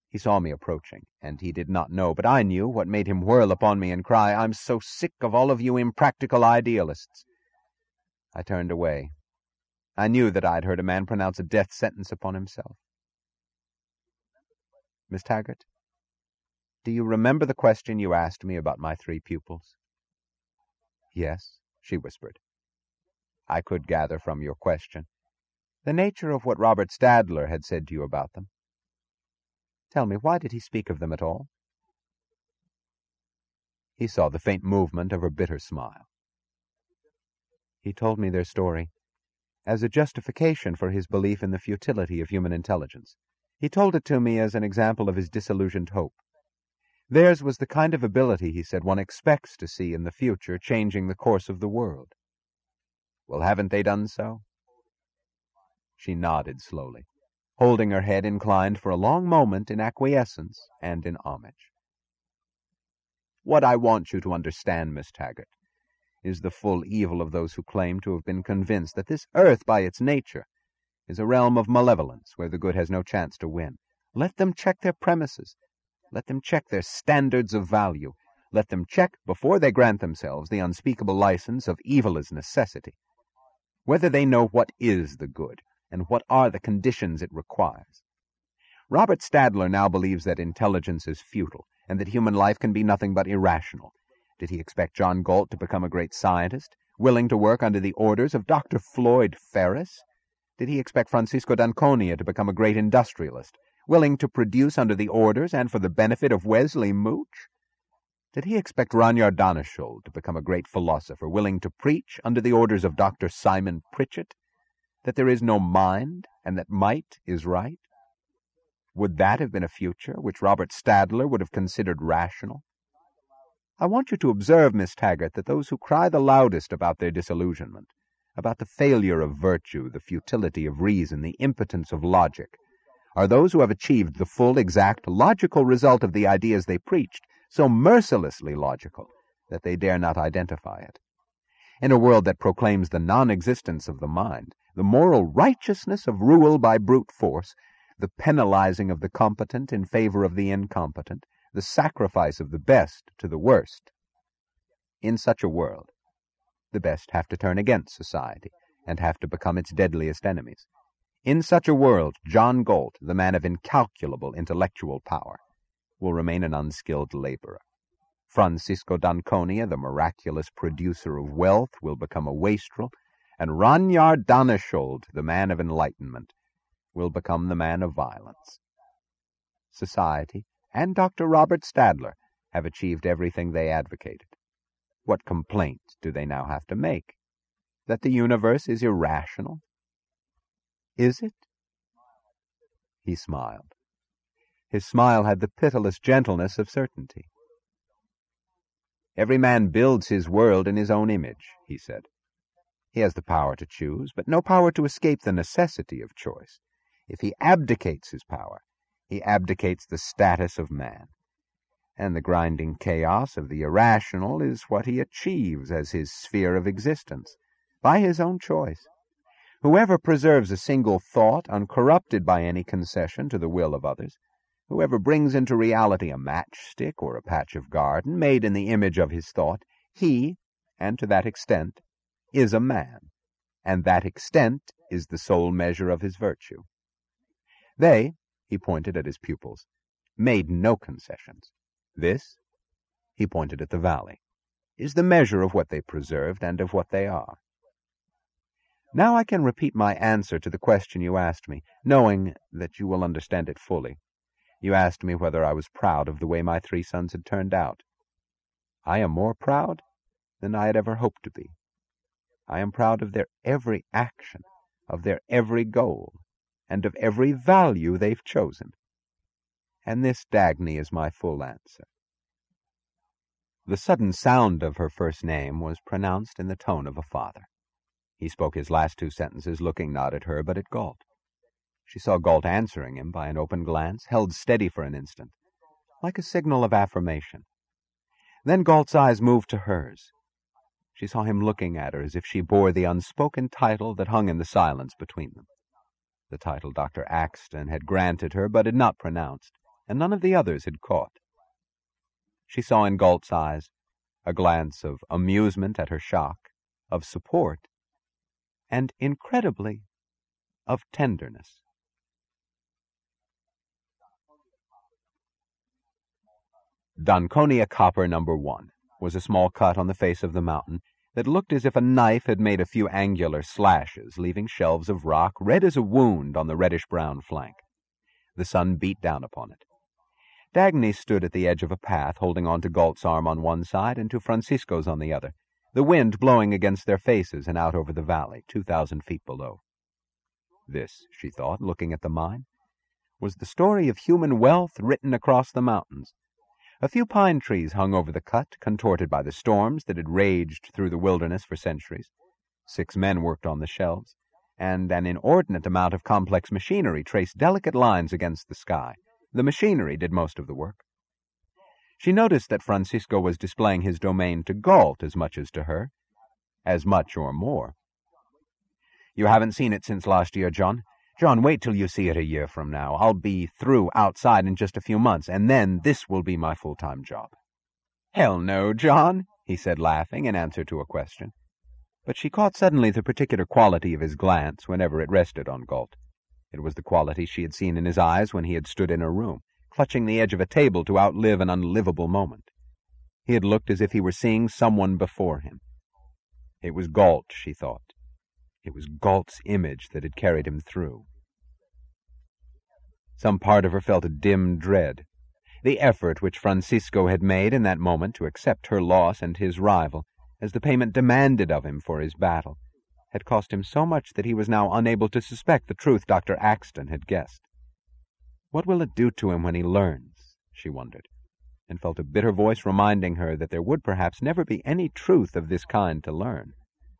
He saw me approaching, and he did not know, but I knew what made him whirl upon me and cry, "I'm so sick of all of you impractical idealists." I turned away. I knew that I'd heard a man pronounce a death sentence upon himself. Miss Taggart, do you remember the question you asked me about my 3 pupils? Yes, she whispered. I could gather from your question the nature of what Robert Stadler had said to you about them. Tell me, why did he speak of them at all? He saw the faint movement of her bitter smile. He told me their story as a justification for his belief in the futility of human intelligence. He told it to me as an example of his disillusioned hope. Theirs was the kind of ability, he said, one expects to see in the future changing the course of the world. Well, haven't they done so? She nodded slowly, holding her head inclined for a long moment in acquiescence and in homage. What I want you to understand, Miss Taggart, is the full evil of those who claim to have been convinced that this earth, by its nature, is a realm of malevolence where the good has no chance to win. Let them check their premises. Let them check their standards of value. Let them check, before they grant themselves the unspeakable license of evil as necessity, whether they know what is the good and what are the conditions it requires. Robert Stadler now believes that intelligence is futile and that human life can be nothing but irrational. Did he expect John Galt to become a great scientist, willing to work under the orders of Dr. Floyd Ferris? Did he expect Francisco d'Anconia to become a great industrialist, willing to produce under the orders and for the benefit of Wesley Mooch? Did he expect Ranyard Daneshuld to become a great philosopher, willing to preach under the orders of Dr. Simon Pritchett, that there is no mind and that might is right? Would that have been a future which Robert Stadler would have considered rational? I want you to observe, Miss Taggart, that those who cry the loudest about their disillusionment, about the failure of virtue, the futility of reason, the impotence of logic, are those who have achieved the full, exact, logical result of the ideas they preached, so mercilessly logical that they dare not identify it. In a world that proclaims the non-existence of the mind, the moral righteousness of rule by brute force, the penalizing of the competent in favor of the incompetent, the sacrifice of the best to the worst. In such a world, the best have to turn against society and have to become its deadliest enemies. In such a world, John Galt, the man of incalculable intellectual power, will remain an unskilled laborer. Francisco d'Anconia, the miraculous producer of wealth, will become a wastrel, and Ranyard Daneshuld, the man of enlightenment, will become the man of violence. Society and Dr. Robert Stadler have achieved everything they advocated. What complaint do they now have to make? That the universe is irrational? Is it? He smiled. His smile had the pitiless gentleness of certainty. Every man builds his world in his own image, he said. He has the power to choose, but no power to escape the necessity of choice. If he abdicates his power, he abdicates the status of man. And the grinding chaos of the irrational is what he achieves as his sphere of existence, by his own choice. Whoever preserves a single thought uncorrupted by any concession to the will of others, whoever brings into reality a matchstick or a patch of garden made in the image of his thought, he, and to that extent, is a man, and that extent is the sole measure of his virtue. They, he pointed at his pupils, made no concessions. This, he pointed at the valley, is the measure of what they preserved and of what they are. Now I can repeat my answer to the question you asked me, knowing that you will understand it fully. You asked me whether I was proud of the way my 3 sons had turned out. I am more proud than I had ever hoped to be. I am proud of their every action, of their every goal, and of every value they've chosen. And this, Dagny, is my full answer. The sudden sound of her first name was pronounced in the tone of a father. He spoke his last 2 sentences looking not at her but at Galt. She saw Galt answering him by an open glance, held steady for an instant, like a signal of affirmation. Then Galt's eyes moved to hers. She saw him looking at her as if she bore the unspoken title that hung in the silence between them, the title Dr. Axton had granted her but had not pronounced, and none of the others had caught. She saw in Galt's eyes a glance of amusement at her shock, of support, and, incredibly, of tenderness. Donconia Copper No. 1 was a small cut on the face of the mountain that looked as if a knife had made a few angular slashes, leaving shelves of rock red as a wound on the reddish-brown flank. The sun beat down upon it. Dagny stood at the edge of a path, holding on to Galt's arm on one side and to Francisco's on the other, the wind blowing against their faces and out over the valley, 2,000 feet below. This, she thought, looking at the mine, was the story of human wealth written across the mountains. A few pine trees hung over the cut, contorted by the storms that had raged through the wilderness for centuries. 6 men worked on the shelves, and an inordinate amount of complex machinery traced delicate lines against the sky. The machinery did most of the work. She noticed that Francisco was displaying his domain to Galt as much as to her, as much or more. "You haven't seen it since last year, John. John, wait till you see it a year from now. I'll be through outside in just a few months, and then this will be my full-time job." "Hell no, John," he said, laughing, in answer to a question. But she caught suddenly the particular quality of his glance whenever it rested on Galt. It was the quality she had seen in his eyes when he had stood in her room, clutching the edge of a table to outlive an unlivable moment. He had looked as if he were seeing someone before him. It was Galt, she thought. It was Galt's image that had carried him through. Some part of her felt a dim dread. The effort which Francisco had made in that moment to accept her loss and his rival, as the payment demanded of him for his battle, had cost him so much that he was now unable to suspect the truth Dr. Axton had guessed. What will it do to him when he learns, she wondered, and felt a bitter voice reminding her that there would perhaps never be any truth of this kind to learn.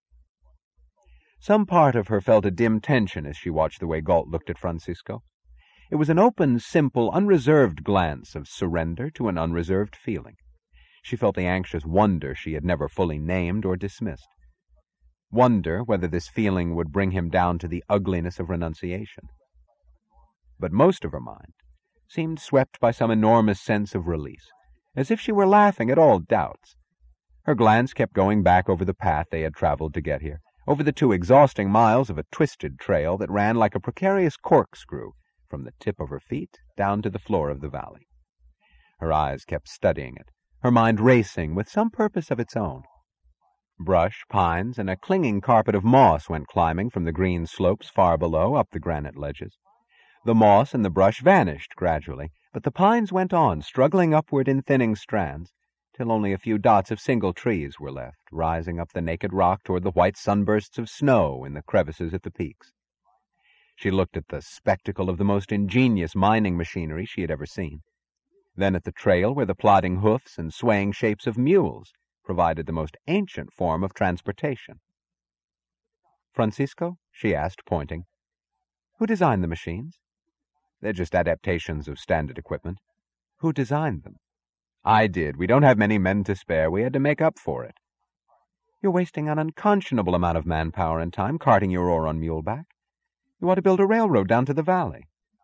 Some part of her felt a dim tension as she watched the way Galt looked at Francisco. It was an open, simple, unreserved glance of surrender to an unreserved feeling. She felt the anxious wonder she had never fully named or dismissed. Wonder whether this feeling would bring him down to the ugliness of renunciation. But most of her mind seemed swept by some enormous sense of release, as if she were laughing at all doubts. Her glance kept going back over the path they had traveled to get here, over the 2 exhausting miles of a twisted trail that ran like a precarious corkscrew from the tip of her feet down to the floor of the valley. Her eyes kept studying it, her mind racing with some purpose of its own. Brush, pines, and a clinging carpet of moss went climbing from the green slopes far below up the granite ledges. The moss and the brush vanished gradually, but the pines went on, struggling upward in thinning strands, till only a few dots of single trees were left, rising up the naked rock toward the white sunbursts of snow in the crevices at the peaks. She looked at the spectacle of the most ingenious mining machinery she had ever seen, then at the trail where the plodding hoofs and swaying shapes of mules provided the most ancient form of transportation. "Francisco?" she asked, pointing. "Who designed the machines?" "They're just adaptations of standard equipment." "Who designed them?" "I did. We don't have many men to spare. We had to make up for it." "You're wasting an unconscionable amount of manpower and time carting your ore on muleback. You ought to build a railroad down to the valley."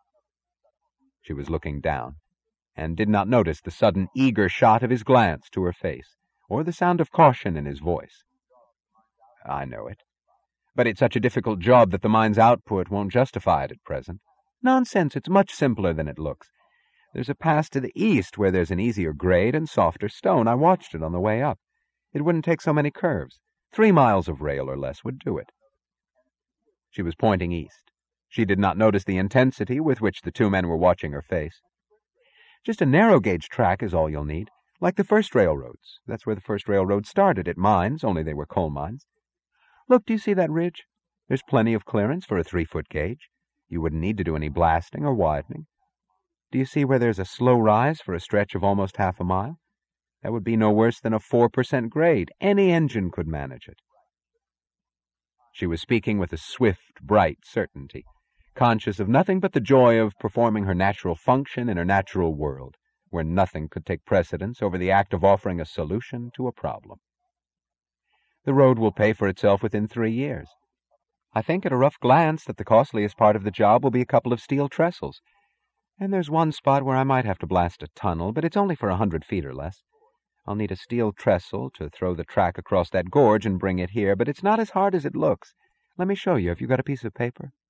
She was looking down, and did not notice the sudden eager shot of his glance to her face, or the sound of caution in his voice. "I know it. But it's such a difficult job that the mine's output won't justify it at present." "Nonsense, it's much simpler than it looks. There's a pass to the east where there's an easier grade and softer stone. I watched it on the way up. It wouldn't take so many curves. 3 miles of rail or less would do it." She was pointing east. She did not notice the intensity with which the 2 men were watching her face. "Just a narrow-gauge track is all you'll need, like the first railroads. That's where the first railroad started, at mines, only they were coal mines. Look, do you see that ridge? There's plenty of clearance for a 3-foot gauge. You wouldn't need to do any blasting or widening. Do you see where there's a slow rise for a stretch of almost half a mile? That would be no worse than a 4% grade. Any engine could manage it." She was speaking with a swift, bright certainty, conscious of nothing but the joy of performing her natural function in her natural world, where nothing could take precedence over the act of offering a solution to a problem. "The road will pay for itself within 3 years. I think at a rough glance that the costliest part of the job will be a couple of steel trestles. And there's one spot where I might have to blast a tunnel, but it's only for 100 feet or less. I'll need a steel trestle to throw the track across that gorge and bring it here, but it's not as hard as it looks. Let me show you. Have you got a piece of paper?